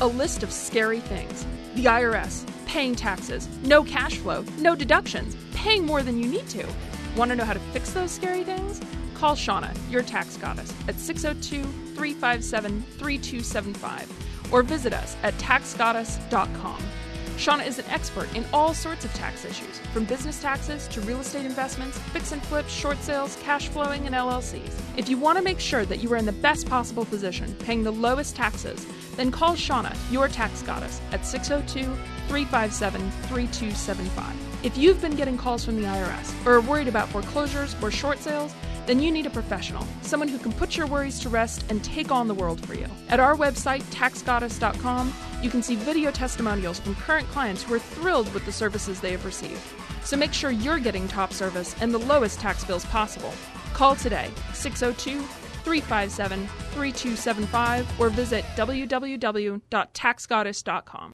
A list of scary things. The IRS, paying taxes, no cash flow, no deductions, paying more than you need to. Want to know how to fix those scary things? Call Shauna, your tax goddess, at 602-357-3275 or visit us at taxgoddess.com. Shauna is an expert in all sorts of tax issues, from business taxes to real estate investments, fix and flips, short sales, cash flowing, and LLCs. If you want to make sure that you are in the best possible position, paying the lowest taxes, then call Shauna, your tax goddess, at 602-357-3275. If you've been getting calls from the IRS or are worried about foreclosures or short sales, then you need a professional, someone who can put your worries to rest and take on the world for you. At our website, taxgoddess.com, you can see video testimonials from current clients who are thrilled with the services they have received. So make sure you're getting top service and the lowest tax bills possible. Call today, 602-357-3275, or visit www.taxgoddess.com.